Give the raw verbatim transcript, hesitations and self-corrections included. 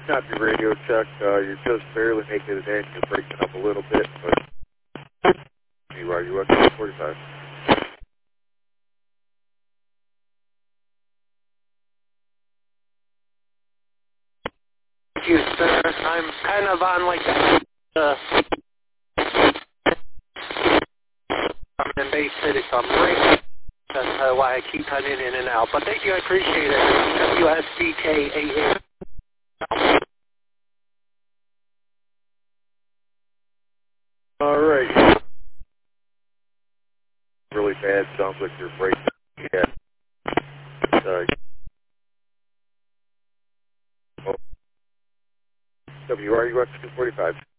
Copy radio check. Uh, you're just barely making it in. You're breaking up a little bit, but you are U S two forty-five. Thank you, sir. I'm kind of on like uh, I'm in Bay City, so I'm right. That's uh, why I keep cutting in and out. But thank you, I appreciate it. W S C K A A. All right. Really bad. Sounds like you're breaking. Yeah. Uh, W R U X two forty-five.